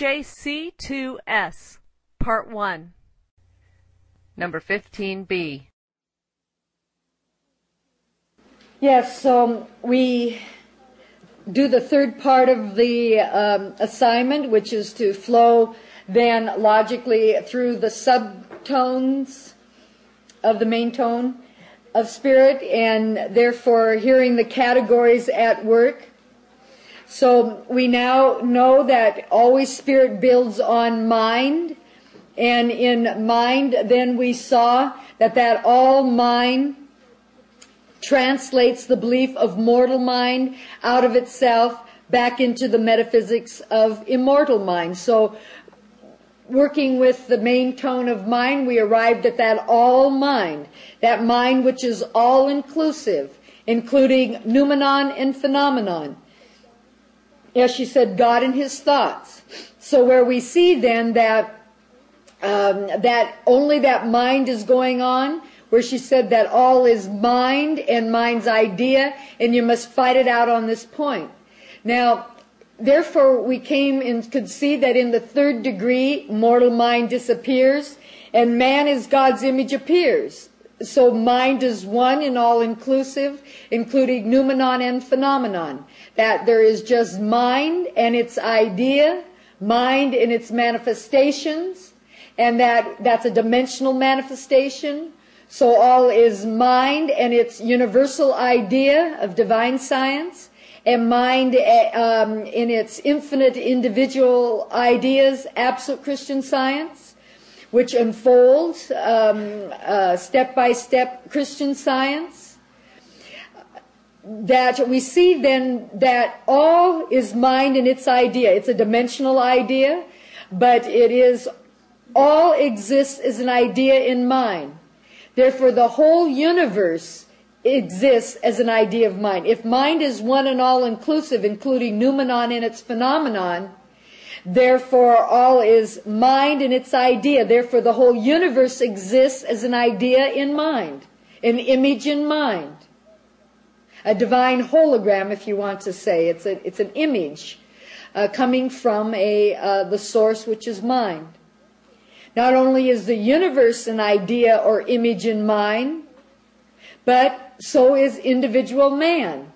SJC2S, Part 1. Number 15B. Yes, so we do the third part of the assignment, which is to flow then logically through the subtones of the main tone of spirit, and therefore hearing the categories at work. So we now know that always spirit builds on mind, and in mind then we saw that all mind translates the belief of mortal mind out of itself back into the metaphysics of immortal mind. So working with the main tone of mind, we arrived at that all mind, that mind which is all inclusive, including noumenon and phenomenon. As she said, God and his thoughts. So where we see then that only that mind is going on, where she said that all is mind and mind's idea, and you must fight it out on this point. Now, therefore, we came and could see that in the third degree, mortal mind disappears, and man as God's image appears. So mind is one and all-inclusive, including noumenon and phenomenon. That there is just mind and its idea, mind and its manifestations, and that's a dimensional manifestation. So all is mind and its universal idea of divine science, and mind in its infinite individual ideas, absolute Christian science, which unfolds step-by-step Christian science. That we see then that all is mind and its idea. It's a dimensional idea, but all exists as an idea in mind. Therefore, the whole universe exists as an idea of mind. If mind is one and all-inclusive, including noumenon and its phenomenon, therefore all is mind and its idea. Therefore, the whole universe exists as an idea in mind, an image in mind. A divine hologram, if you want to say. It's an image coming from the source, which is mind. Not only is the universe an idea or image in mind, but so is individual man.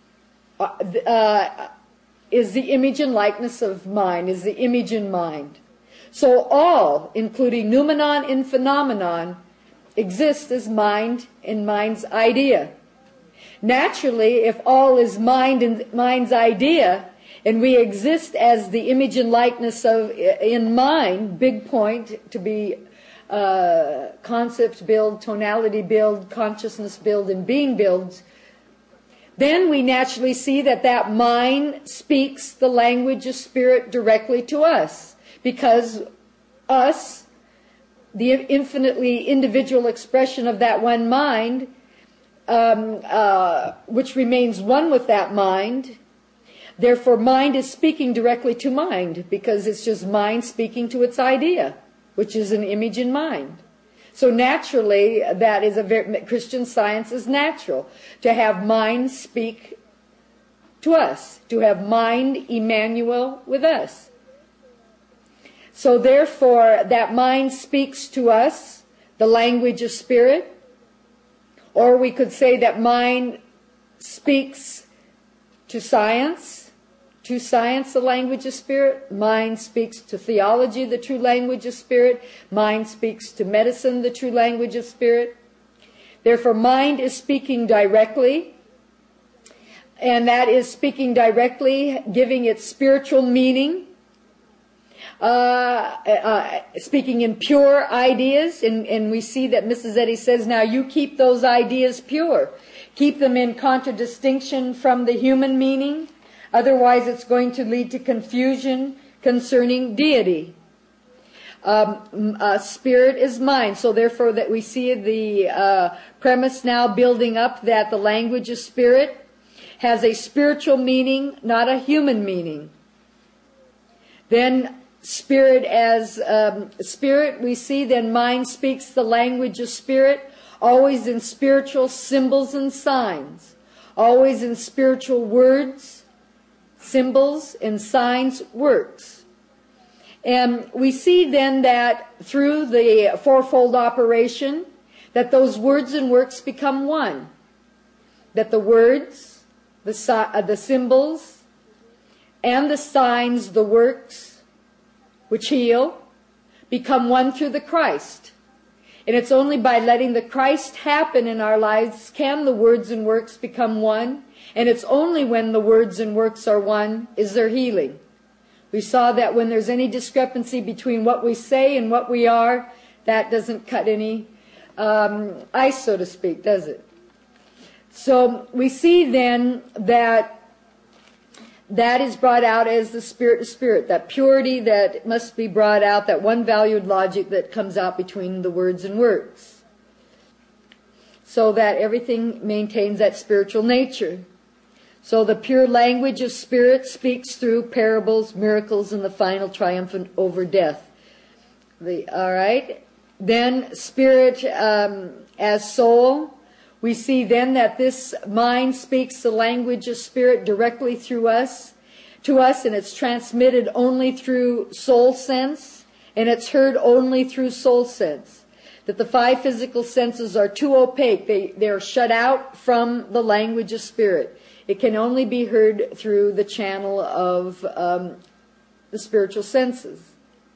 Is the image and likeness of mind, is the image in mind. So all, including noumenon and phenomenon, exist as mind and mind's idea. Naturally, if all is mind and mind's idea, and we exist as the image and likeness of in mind, big point to be concept build, tonality build, consciousness build, and being builds, then we naturally see that mind speaks the language of spirit directly to us, because us, the infinitely individual expression of that one mind, which remains one with that mind. Therefore, mind is speaking directly to mind, because it's just mind speaking to its idea, which is an image in mind. So naturally, that is Christian science is natural, to have mind speak to us, to have mind Emmanuel with us. So therefore, that mind speaks to us the language of spirit, or we could say that mind speaks to science the language of spirit. Mind speaks to theology, the true language of spirit. Mind speaks to medicine, the true language of spirit. Therefore, mind is speaking directly, and that is speaking directly, giving it spiritual meaning, speaking in pure ideas, and we see that Mrs. Eddy says, now you keep those ideas pure. Keep them in contradistinction from the human meaning. Otherwise, it's going to lead to confusion concerning deity. Spirit is mind. So therefore, that we see the premise now building up that the language of spirit has a spiritual meaning, not a human meaning. Then spirit as spirit, we see then mind speaks the language of spirit, always in spiritual symbols and signs, always in spiritual words, symbols, and signs, works. And we see then that through the fourfold operation, that those words and works become one. That the words, the symbols, and the signs, the works, which heal, become one through the Christ. And it's only by letting the Christ happen in our lives can the words and works become one. And it's only when the words and works are one is there healing. We saw that when there's any discrepancy between what we say and what we are, that doesn't cut any ice, so to speak, does it? So we see then that that is brought out as the spirit to spirit, that purity that must be brought out, that one valued logic that comes out between the words and works, so that everything maintains that spiritual nature. So the pure language of spirit speaks through parables, miracles, and the final triumphant over death. All right. Then spirit as soul. We see then that this mind speaks the language of spirit directly through us, to us, and it's transmitted only through soul sense, and it's heard only through soul sense. That the five physical senses are too opaque. They're shut out from the language of spirit. It can only be heard through the channel of the spiritual senses.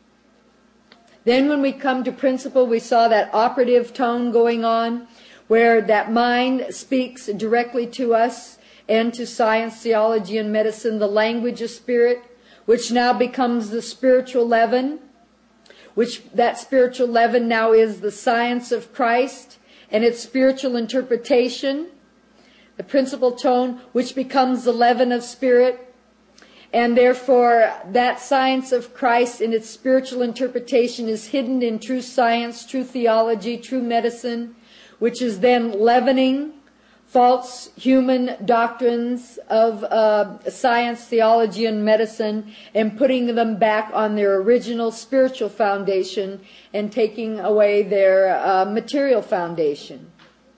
Then when we come to principle, we saw that operative tone going on, where that mind speaks directly to us and to science, theology, and medicine, the language of spirit, which now becomes the spiritual leaven, which that spiritual leaven now is the science of Christ and its spiritual interpretation, the principal tone, which becomes the leaven of spirit, and therefore that science of Christ in its spiritual interpretation is hidden in true science, true theology, true medicine, which is then leavening false human doctrines of science, theology, and medicine, and putting them back on their original spiritual foundation and taking away their material foundation.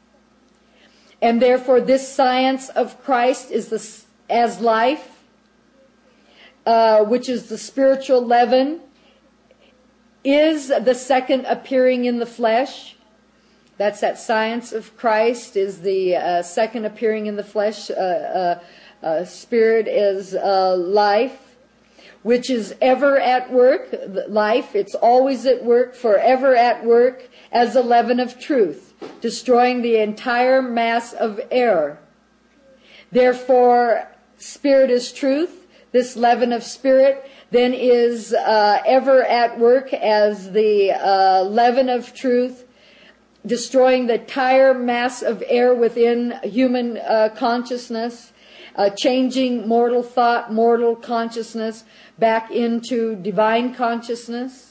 And therefore this science of Christ is as life, which is the spiritual leaven, is the second appearing in the flesh. That's that science of Christ is the second appearing in the flesh. Spirit is life, which is ever at work. Life, it's always at work, forever at work, as a leaven of truth, destroying the entire mass of error. Therefore, spirit is truth. This leaven of spirit then is ever at work as the leaven of truth, destroying the entire mass of error within human consciousness, changing mortal thought, mortal consciousness back into divine consciousness.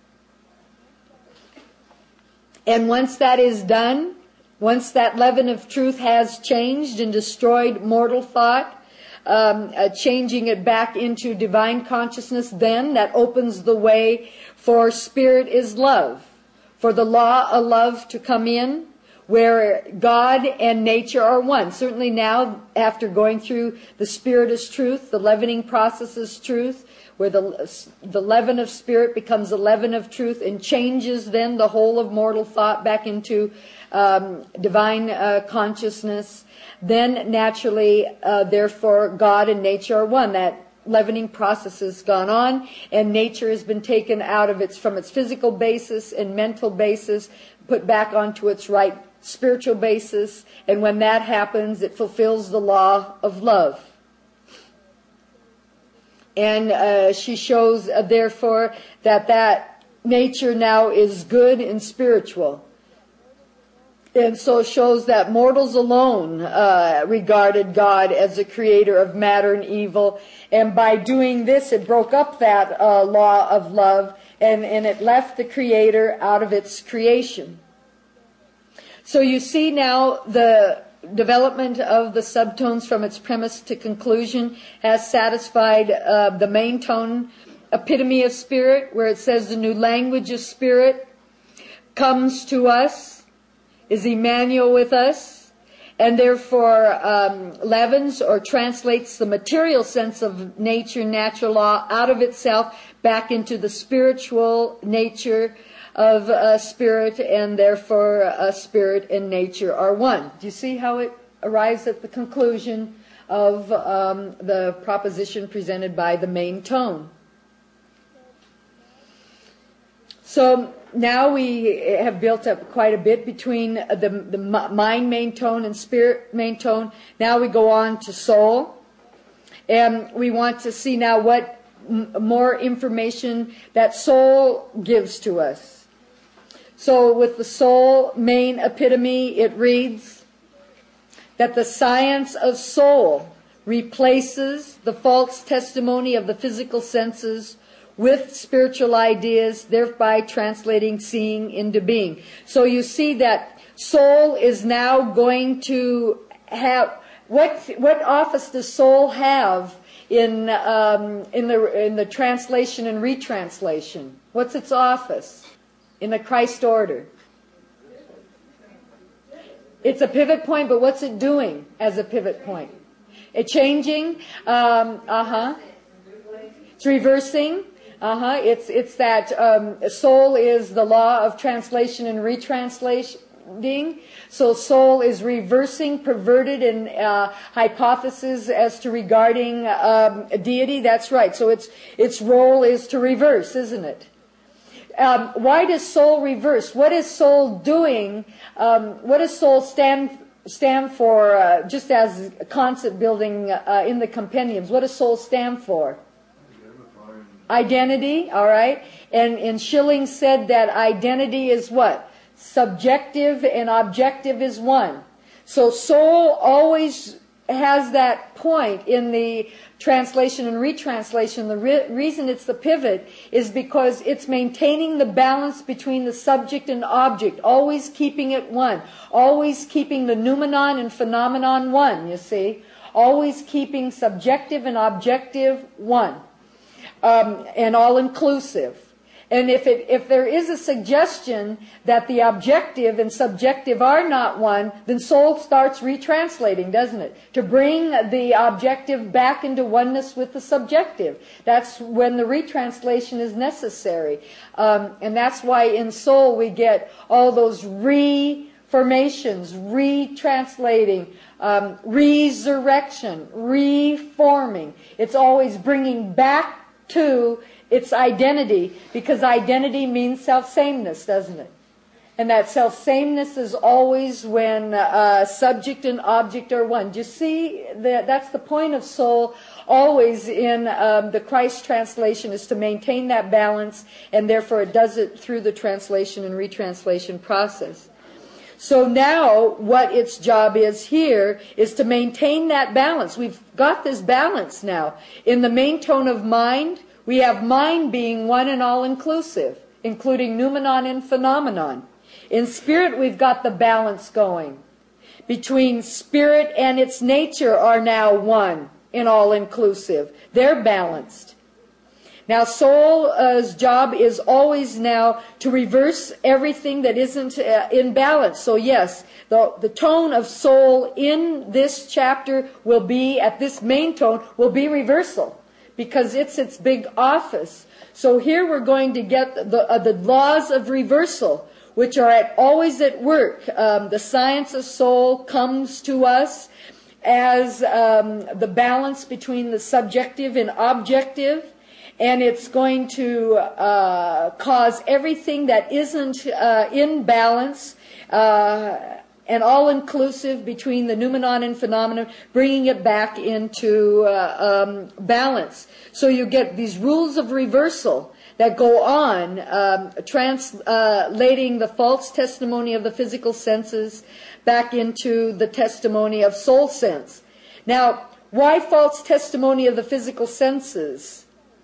And once that is done, once that leaven of truth has changed and destroyed mortal thought, changing it back into divine consciousness, then that opens the way for spirit is love. For the law of love to come in, where God and nature are one. Certainly now, after going through the spirit is truth, the leavening process is truth, where the leaven of spirit becomes a leaven of truth and changes then the whole of mortal thought back into divine consciousness. Then naturally, therefore, God and nature are one. That leavening process has gone on, and nature has been taken out of from its physical basis and mental basis, put back onto its right spiritual basis, and when that happens, it fulfills the law of love. And she shows, therefore, that nature now is good and spiritual. And so shows that mortals alone regarded God as the creator of matter and evil. And by doing this, it broke up that law of love, and it left the creator out of its creation. So you see now the development of the subtones from its premise to conclusion has satisfied the main tone epitome of spirit, where it says the new language of spirit comes to us, is Emmanuel with us, and therefore leavens or translates the material sense of nature, natural law, out of itself back into the spiritual nature of spirit, and therefore spirit and nature are one. Do you see how it arrives at the conclusion of the proposition presented by the main tone? So now we have built up quite a bit between the mind main tone and spirit main tone. Now we go on to soul. And we want to see now what more information that soul gives to us. So with the soul main epitome, it reads that the science of soul replaces the false testimony of the physical senses with spiritual ideas, thereby translating seeing into being. So you see that soul is now going to have, what office does soul have in the translation and retranslation? What's its office in the Christ order? It's a pivot point, but what's it doing as a pivot point? It changing? It's reversing. It's that soul is the law of translation and retranslating. So soul is reversing perverted and hypothesis as to regarding deity. That's right. So its role is to reverse, isn't it? Why does soul reverse? What is soul doing? What does soul stand for? Just as concept building in the compendiums, what does soul stand for? Identity, all right. And Schilling said that identity is what? Subjective and objective is one. So soul always has that point in the translation and retranslation. The reason it's the pivot is because it's maintaining the balance between the subject and object, always keeping it one, always keeping the noumenon and phenomenon one, you see. Always keeping subjective and objective one. And all-inclusive. And if there is a suggestion that the objective and subjective are not one, then soul starts retranslating, doesn't it? To bring the objective back into oneness with the subjective. That's when the retranslation is necessary. And that's why in soul we get all those reformations, retranslating, resurrection, reforming. It's always bringing back to its identity, because identity means self-sameness, doesn't it? And that self-sameness is always when subject and object are one. Do you see that's the point of soul always in the Christ translation, is to maintain that balance, and therefore it does it through the translation and retranslation process. So now what its job is here is to maintain that balance. We've got this balance now. In the main tone of mind, we have mind being one and all-inclusive, including noumenon and phenomenon. In spirit, we've got the balance going. Between spirit and its nature are now one and all-inclusive. They're balanced. Now, soul's job is always now to reverse everything that isn't in balance. So yes, the tone of soul in this chapter will be, at this main tone, will be reversal, because it's its big office. So here we're going to get the laws of reversal, which are always at work. The science of soul comes to us as the balance between the subjective and objective. And it's going to cause everything that isn't in balance and all-inclusive between the noumenon and phenomenon, bringing it back into balance. So you get these rules of reversal that go on, translating the false testimony of the physical senses back into the testimony of soul sense. Now, why false testimony of the physical senses?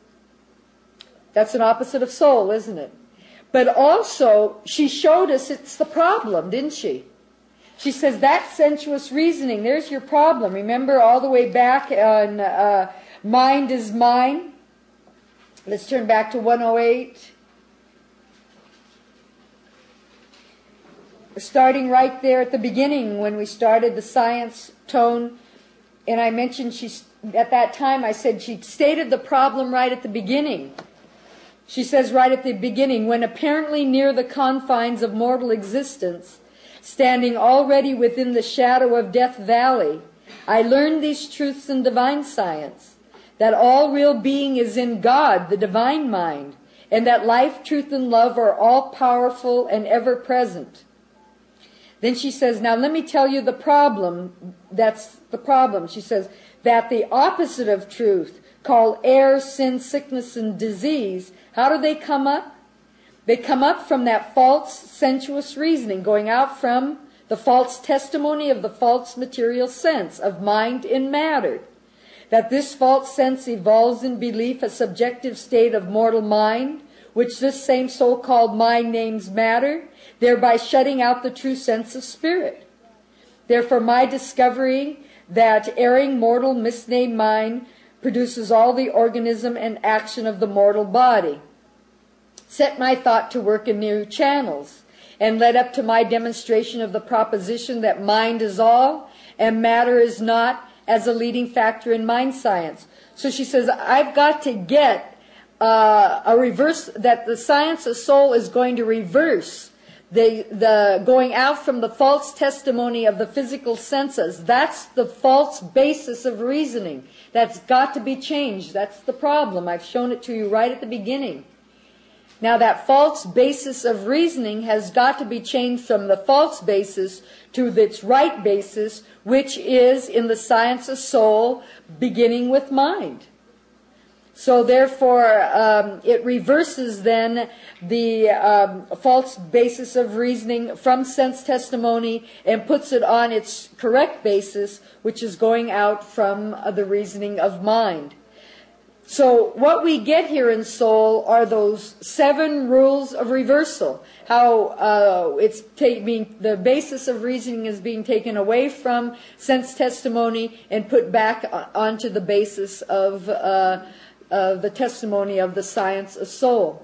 That's an opposite of soul, isn't it? But also, she showed us it's the problem, didn't she? She says, that sensuous reasoning, there's your problem. Remember all the way back on mind is mine? Let's turn back to 108. starting right there at the beginning when we started the science tone, and I mentioned at that time I said she stated the problem right at the beginning. She says right at the beginning, when apparently near the confines of mortal existence, standing already within the shadow of Death Valley, I learned these truths in divine science, that all real being is in God, the divine mind, and that life, truth, and love are all powerful and ever present. Then she says, now let me tell you the problem. That's the problem. She says that the opposite of truth, called error, sin, sickness, and disease, how do they come up? They come up from that false sensuous reasoning, going out from the false testimony of the false material sense of mind in matter. That this false sense evolves in belief a subjective state of mortal mind, which this same so-called mind names matter, thereby shutting out the true sense of spirit. Therefore, my discovery that erring mortal misnamed mind produces all the organism and action of the mortal body set my thought to work in new channels, and led up to my demonstration of the proposition that mind is all and matter is not, as a leading factor in mind science. So she says, I've got to get a reverse, that the science of soul is going to reverse the going out from the false testimony of the physical senses. That's the false basis of reasoning. That's got to be changed. That's the problem. I've shown it to you right at the beginning. Now that false basis of reasoning has got to be changed from the false basis to its right basis, which is in the science of soul, beginning with mind. So therefore, it reverses then the false basis of reasoning from sense testimony and puts it on its correct basis, which is going out from the reasoning of mind. So what we get here in soul are those 7 rules of reversal. How the basis of reasoning is being taken away from sense testimony and put back onto the basis of the testimony of the science of soul.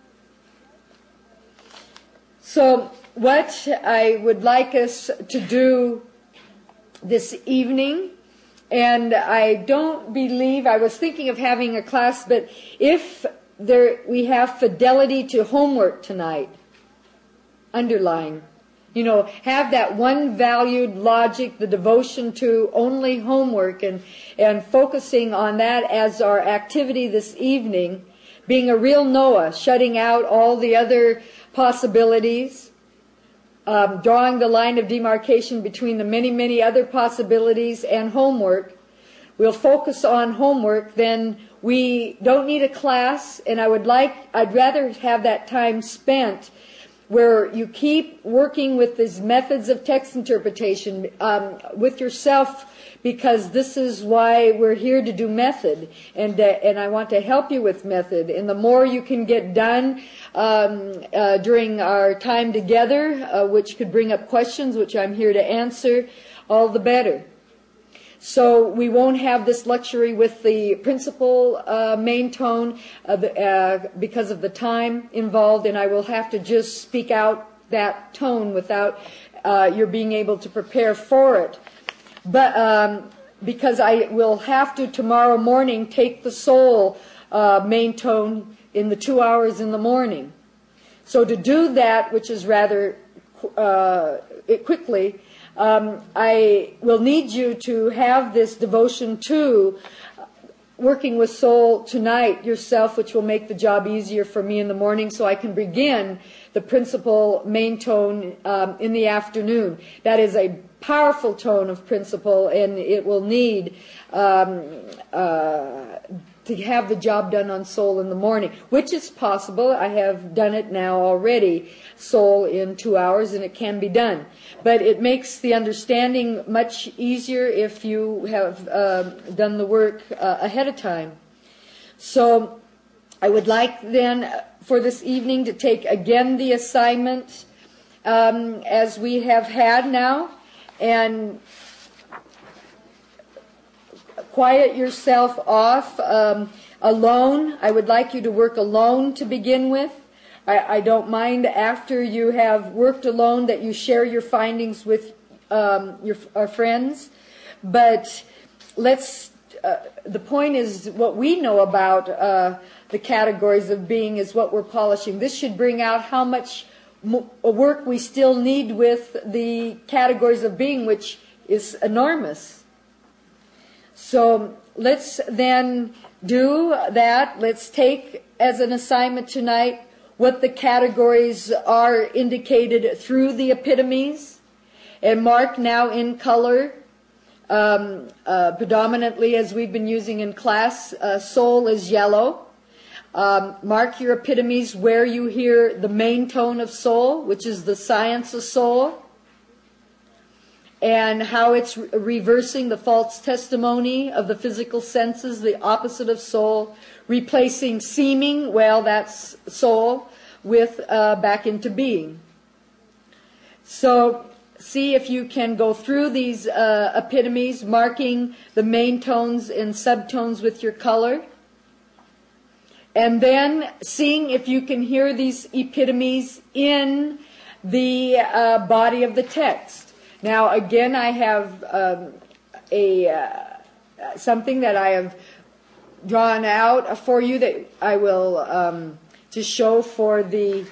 So what I would like us to do this evening, and I don't believe, I was thinking of having a class, but if we have fidelity to homework tonight, underlying, have that one valued logic, the devotion to only homework, and focusing on that as our activity this evening, being a real Noah, shutting out all the other possibilities, drawing the line of demarcation between the many, many other possibilities and homework. We'll focus on homework, then we don't need a class, and I'd rather have that time spent where you keep working with these methods of text interpretation with yourself, because this is why we're here to do method, and I want to help you with method. And the more you can get done during our time together, which could bring up questions, which I'm here to answer, all the better. So we won't have this luxury with the principal main tone because of the time involved, and I will have to just speak out that tone without your being able to prepare for it. But because I will have to tomorrow morning take the soul main tone in the 2 hours in the morning. So to do that, which is rather quickly, I will need you to have this devotion to working with soul tonight yourself, which will make the job easier for me in the morning, so I can begin the principal main tone in the afternoon. That is a powerful tone of principle, and it will need to have the job done on soul in the morning, which is possible. I have done it now already, soul in 2 hours, and it can be done. But it makes the understanding much easier if you have done the work ahead of time. So I would like then for this evening to take again the assignment as we have had now, and quiet yourself off alone. I would like you to work alone to begin with. I don't mind after you have worked alone that you share your findings with our friends, but the point is what we know about the categories of being is what we're polishing. This should bring out how much work we still need with the categories of being, which is enormous. So let's then do that. Let's take as an assignment tonight what the categories are indicated through the epitomes, and mark now in color, predominantly as we've been using in class, soul is yellow. Mark your epitomes where you hear the main tone of soul, which is the science of soul, and how it's reversing the false testimony of the physical senses, the opposite of soul, replacing seeming, well, that's soul, with back into being. So see if you can go through these epitomes, marking the main tones and subtones with your color. And then seeing if you can hear these epitomes in the body of the text. Now, again, I have something that I have drawn out for you that I will just show for the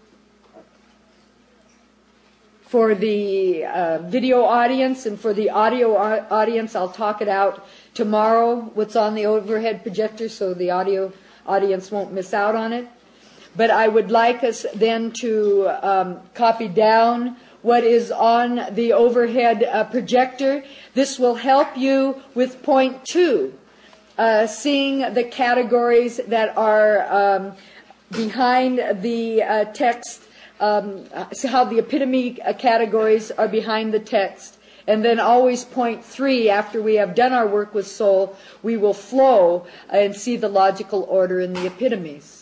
video audience, and for the audio audience, I'll talk it out tomorrow, what's on the overhead projector, so the audio audience won't miss out on it. But I would like us then to copy down what is on the overhead projector. This will help you with point 2, seeing the categories that are behind the text, so how the epitome categories are behind the text. And then always point 3, after we have done our work with soul, we will flow and see the logical order in the epitomes.